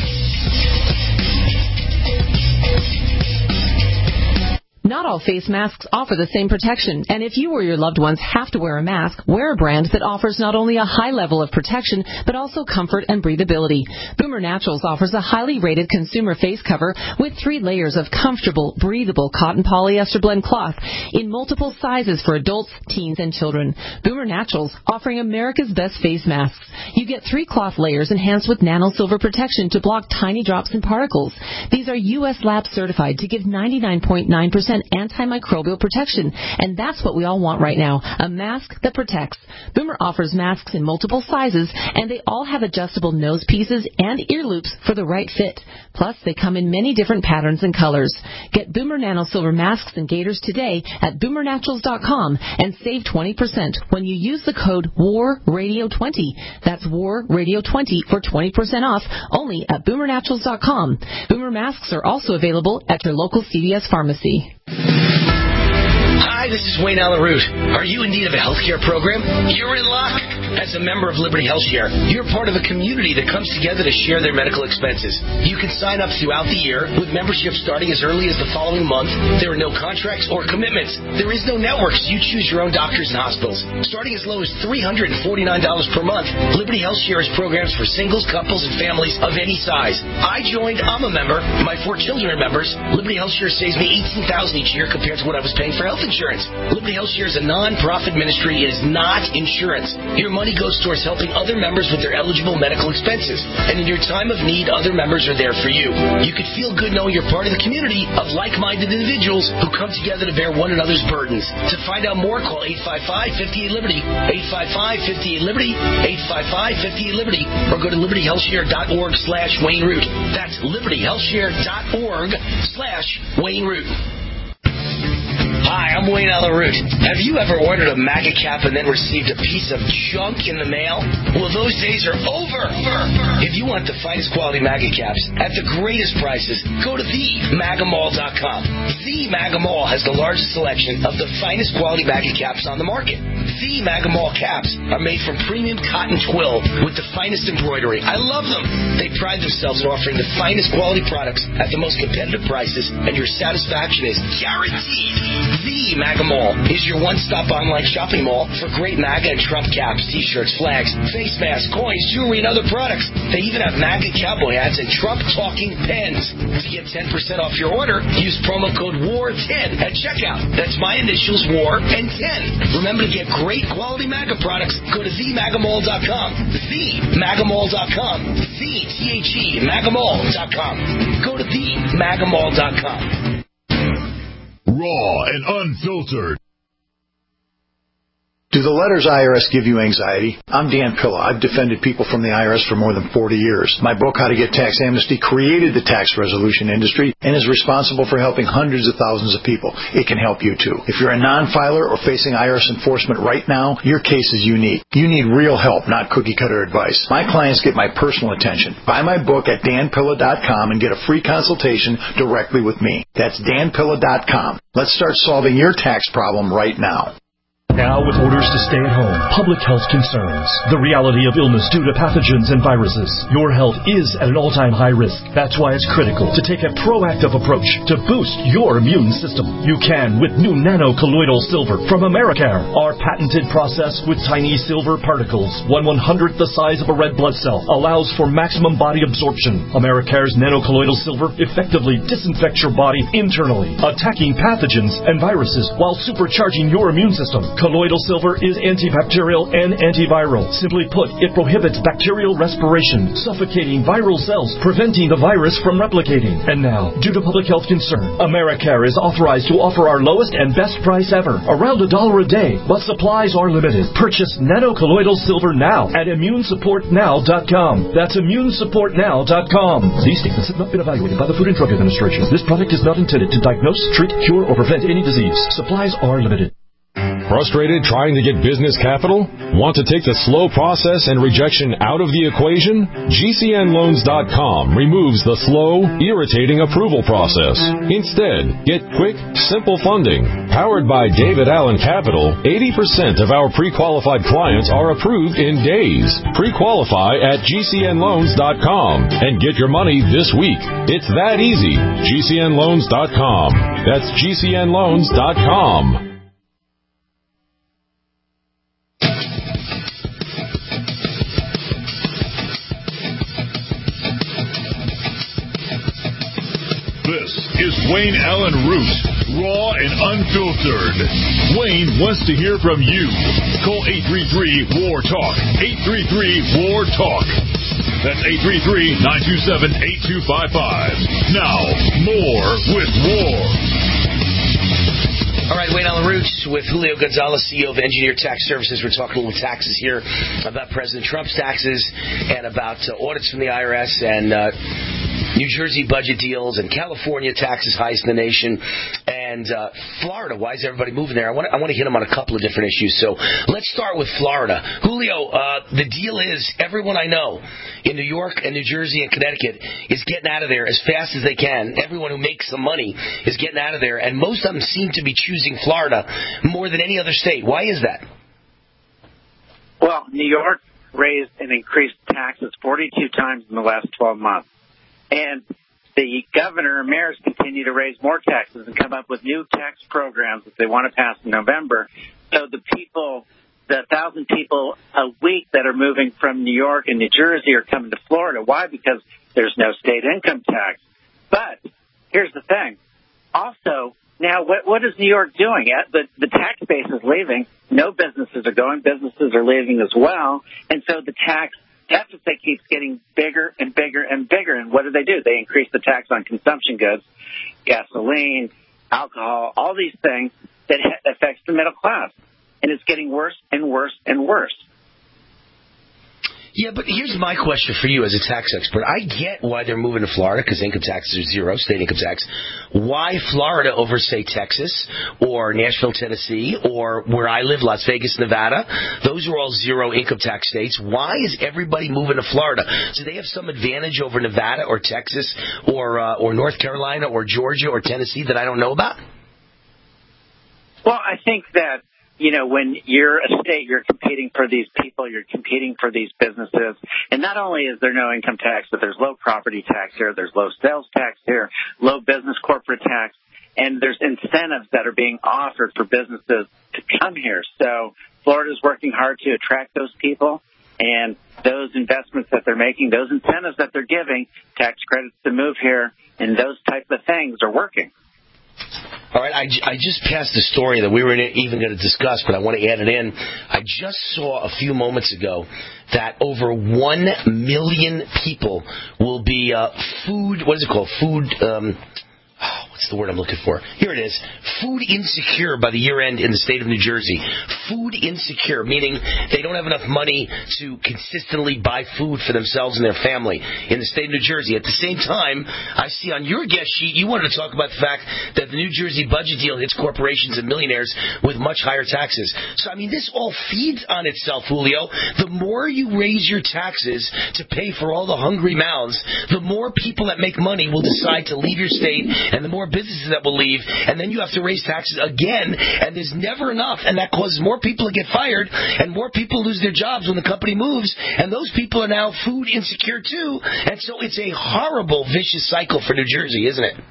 Not all face masks offer the same protection, and if you or your loved ones have to wear a mask, wear a brand that offers not only a high level of protection, but also comfort and breathability. Boomer Naturals offers a highly rated consumer face cover with three layers of comfortable, breathable cotton polyester blend cloth in multiple sizes for adults, teens, and children. Boomer Naturals, offering America's best face masks. You get three cloth layers enhanced with nano silver protection to block tiny drops and particles. These are U S lab certified to give ninety-nine point nine percent antimicrobial protection, and that's what we all want right now, a mask that protects. Boomer offers masks in multiple sizes, and they all have adjustable nose pieces and ear loops for the right fit. Plus, they come in many different patterns and colors. Get Boomer Nano Silver masks and gaiters today at boomer naturals dot com and save twenty percent when you use the code war radio twenty. That's war radio twenty for twenty percent off only at boomer naturals dot com. Boomer masks are also available at your local C V S pharmacy. Hi, this is Wayne Alaroot. Are you in need of a healthcare program? You're in luck. As a member of Liberty HealthShare, you're part of a community that comes together to share their medical expenses. You can sign up throughout the year with membership starting as early as the following month. There are no contracts or commitments. There is no network, so you choose your own doctors and hospitals. Starting as low as three hundred forty-nine dollars per month, Liberty HealthShare has programs for singles, couples, and families of any size. I joined. I'm a member. My four children are members. Liberty HealthShare saves me eighteen thousand dollars each year compared to what I was paying for health insurance. Liberty HealthShare is a non-profit ministry. It is not insurance. Your money goes towards helping other members with their eligible medical expenses. And in your time of need, other members are there for you. You can feel good knowing you're part of the community of like-minded individuals who come together to bear one another's burdens. To find out more, call eight five five, five eight, Liberty, eight five five, five eight, Liberty, eight five five, five eight, Liberty, or go to liberty health share dot org slash Wayne Root. That's liberty health share dot org slash Wayne Root. Hi, I'm Wayne Alaroot. Have you ever ordered a MAGA cap and then received a piece of junk in the mail? Well, those days are over. If you want the finest quality MAGA caps at the greatest prices, go to the maga mall dot com. The MAGA Mall has the largest selection of the finest quality MAGA caps on the market. The MAGA Mall caps are made from premium cotton twill with the finest embroidery. I love them. They pride themselves in offering the finest quality products at the most competitive prices, and your satisfaction is guaranteed. The MAGA Mall is your one-stop online shopping mall for great MAGA and Trump caps, T-shirts, flags, face masks, coins, jewelry, and other products. They even have MAGA cowboy hats and Trump-talking pens. To get ten percent off your order, use promo code war ten at checkout. That's my initials, WAR, and ten. Remember to get great quality MAGA products. Go to the maga mall dot com. the maga mall dot com. The, T H E, maga mall dot com. Go to the maga mall dot com. Raw and unfiltered. Do the letters I R S give you anxiety? I'm Dan Pilla. I've defended people from the I R S for more than forty years. My book, How to Get Tax Amnesty, created the tax resolution industry and is responsible for helping hundreds of thousands of people. It can help you, too. If you're a non-filer or facing I R S enforcement right now, your case is unique. You need real help, not cookie-cutter advice. My clients get my personal attention. Buy my book at dan pilla dot com and get a free consultation directly with me. That's dan pilla dot com. Let's start solving your tax problem right now. Now with orders to stay at home, public health concerns, the reality of illness due to pathogens and viruses. Your health is at an all-time high risk. That's why it's critical to take a proactive approach to boost your immune system. You can with new nano-colloidal silver from Americare. Our patented process with tiny silver particles, one one-hundredth the size of a red blood cell, allows for maximum body absorption. Americare's nano-colloidal silver effectively disinfects your body internally, attacking pathogens and viruses while supercharging your immune system. Colloidal silver is antibacterial and antiviral. Simply put, it prohibits bacterial respiration, suffocating viral cells, preventing the virus from replicating. And now, due to public health concern, Americare is authorized to offer our lowest and best price ever, around a dollar a day, but supplies are limited. Purchase nano-colloidal silver now at immune support now dot com. That's immune support now dot com. These statements have not been evaluated by the Food and Drug Administration. This product is not intended to diagnose, treat, cure, or prevent any disease. Supplies are limited. Frustrated trying to get business capital? Want to take the slow process and rejection out of the equation? G C N loans dot com removes the slow, irritating approval process. Instead, get quick, simple funding. Powered by David Allen Capital, eighty percent of our pre-qualified clients are approved in days. Pre-qualify at G C N loans dot com and get your money this week. It's that easy. G C N loans dot com. That's G C N loans dot com. This is Wayne Allen Root, raw and unfiltered. Wayne wants to hear from you. Call eight three three, W A R, TALK. eight three three, W A R, TALK. That's eight three three, nine two seven, eight two five five. Now, more with War. All right, Wayne Allen Roots with Julio Gonzalez, C E O of Engineer Tax Services. We're talking a little taxes here about President Trump's taxes and about uh, audits from the I R S and uh, New Jersey budget deals and California taxes highest in the nation. And uh, Florida, why is everybody moving there? I want, I want to hit them on a couple of different issues. So let's start with Florida. Julio, uh, the deal is everyone I know in New York and New Jersey and Connecticut is getting out of there as fast as they can. Everyone who makes some money is getting out of there. And most of them seem to be choosing Florida more than any other state. Why is that? Well, New York raised and increased taxes forty-two times in the last twelve months. And the governor and mayors continue to raise more taxes and come up with new tax programs that they want to pass in November. So the people, the thousand people a week that are moving from New York and New Jersey are coming to Florida. Why? Because there's no state income tax. But here's the thing. Also, now what, what is New York doing? The, the tax base is leaving. No businesses are going. Businesses are leaving as well. And so the tax deficit keeps getting bigger and bigger and bigger. And what do they do? They increase the tax on consumption goods, gasoline, alcohol, all these things that affects the middle class. And it's getting worse and worse and worse. Yeah, but here's my question for you as a tax expert. I get why they're moving to Florida because income taxes are zero, state income tax. Why Florida over, say, Texas or Nashville, Tennessee, or where I live, Las Vegas, Nevada? Those are all zero income tax states. Why is everybody moving to Florida? Do they have some advantage over Nevada or Texas or uh, or North Carolina or Georgia or Tennessee that I don't know about? Well, I think that, you know, when you're a state, you're competing for these people, you're competing for these businesses. And not only is there no income tax, but there's low property tax here, there's low sales tax here, low business corporate tax, and there's incentives that are being offered for businesses to come here. So Florida's working hard to attract those people, and those investments that they're making, those incentives that they're giving, tax credits to move here, and those type of things are working. All right, I, I just passed a story that we were even going to discuss, but I want to add it in. I just saw a few moments ago that over one million people will be uh, food, what is it called, food, um, what's what's the word I'm looking for? Here it is. Food insecure by the year end in the state of New Jersey. Food insecure, meaning they don't have enough money to consistently buy food for themselves and their family in the state of New Jersey. At the same time, I see on your guest sheet, you wanted to talk about the fact that the New Jersey budget deal hits corporations and millionaires with much higher taxes. So, I mean, this all feeds on itself, Julio. The more you raise your taxes to pay for all the hungry mouths, the more people that make money will decide to leave your state, and the more businesses that will leave, and then you have to raise taxes again, and there's never enough, and that causes more people to get fired, and more people lose their jobs when the company moves, and those people are now food insecure too, and so it's a horrible, vicious cycle for New Jersey, isn't it?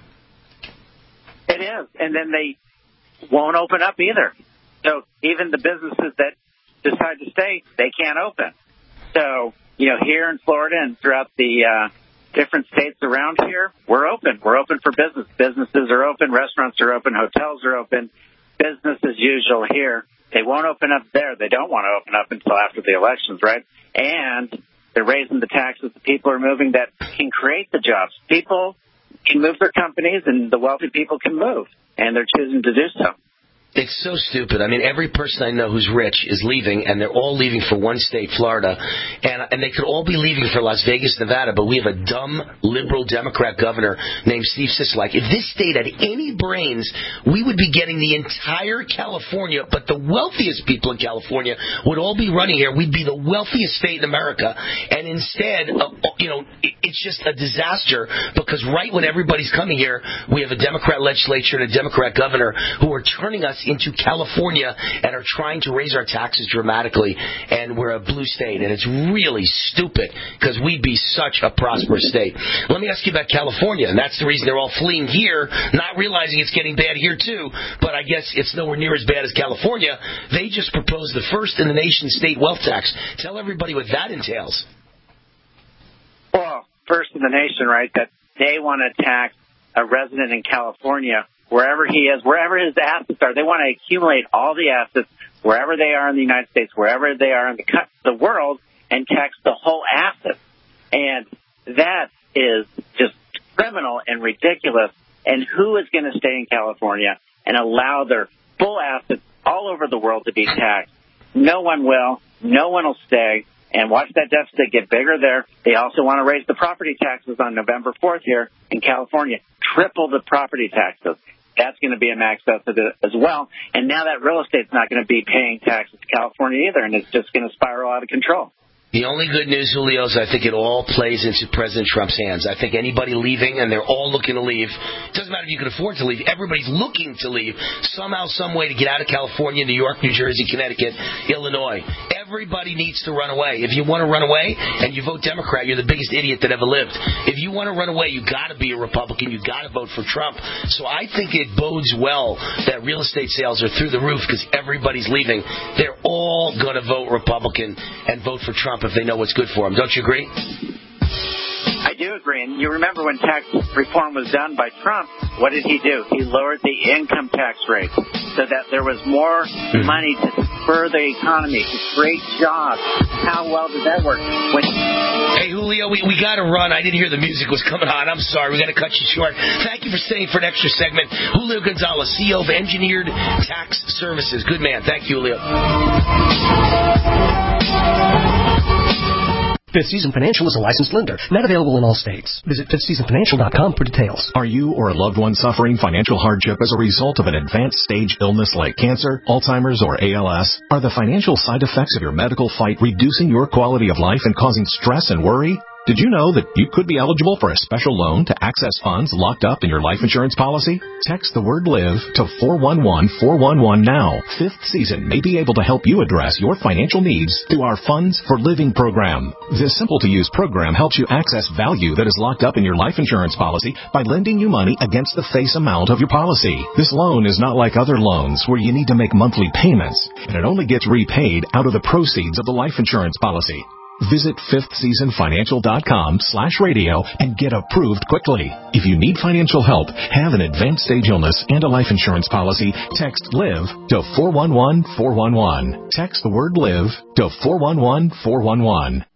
It is, and then they won't open up either. So even the businesses that decide to stay, they can't open. So, you know, here in Florida and throughout the uh, different states around here, we're open. We're open for business. Businesses are open. Restaurants are open. Hotels are open. Business as usual here. They won't open up there. They don't want to open up until after the elections, right? And they're raising the taxes. The people are moving that can create the jobs. People can move their companies, and the wealthy people can move, and they're choosing to do so. It's so stupid. I mean, every person I know who's rich is leaving, and they're all leaving for one state, Florida, and and they could all be leaving for Las Vegas, Nevada, but we have a dumb, liberal Democrat governor named Steve Sisolak. If this state had any brains, we would be getting the entire California, but the wealthiest people in California would all be running here. We'd be the wealthiest state in America, and instead, uh, you know, it's just a disaster, because right when everybody's coming here, we have a Democrat legislature and a Democrat governor who are turning us into California and are trying to raise our taxes dramatically, and we're a blue state, and it's really stupid because we'd be such a prosperous state. Let me ask you about California, and that's the reason they're all fleeing here, not realizing it's getting bad here too, but I guess it's nowhere near as bad as California. They just proposed the first in the nation state wealth tax. Tell everybody what that entails. Well, first in the nation, right, that they want to tax a resident in California wherever he is, wherever his assets are. They want to accumulate all the assets wherever they are in the United States, wherever they are in the, the world, and tax the whole asset. And that is just criminal and ridiculous. And who is going to stay in California and allow their full assets all over the world to be taxed? No one will. No one will stay. And watch that deficit get bigger there. They also want to raise the property taxes on November fourth here in California. Triple the property taxes. That's going to be a max deficit as well. And now that real estate's not going to be paying taxes to California either, and it's just going to spiral out of control. The only good news, Julio, is I think it all plays into President Trump's hands. I think anybody leaving, and they're all looking to leave, it doesn't matter if you can afford to leave. Everybody's looking to leave somehow, some way to get out of California, New York, New Jersey, Connecticut, Illinois. Everybody needs to run away. If you want to run away and you vote Democrat, you're the biggest idiot that ever lived. If you want to run away, you got to be a Republican. You got to vote for Trump. So I think it bodes well that real estate sales are through the roof because everybody's leaving. They're all going to vote Republican and vote for Trump if they know what's good for them. Don't you agree? I do agree. And you remember when tax reform was done by Trump, what did he do? He lowered the income tax rate so that there was more mm-hmm. money to spur the economy, to create jobs. How well did that work? When hey, Julio, we, we got to run. I didn't hear the music was coming on. I'm sorry. We got to cut you short. Thank you for staying for an extra segment. Julio Gonzalez, C E O of Engineered Tax Services. Good man. Thank you, Julio. Fifth Season Financial is a licensed lender, not available in all states. Visit fifth season financial dot com for details. Are you or a loved one suffering financial hardship as a result of an advanced stage illness like cancer, Alzheimer's, or A L S? Are the financial side effects of your medical fight reducing your quality of life and causing stress and worry? Did you know that you could be eligible for a special loan to access funds locked up in your life insurance policy? Text the word LIVE to four one one four one one now. Fifth Season may be able to help you address your financial needs through our Funds for Living program. This simple-to-use program helps you access value that is locked up in your life insurance policy by lending you money against the face amount of your policy. This loan is not like other loans where you need to make monthly payments, and it only gets repaid out of the proceeds of the life insurance policy. Visit fifth season financial dot com slash radio and get approved quickly. If you need financial help, have an advanced stage illness and a life insurance policy, text LIVE to four one one four one one. Text the word LIVE to four one one four one one.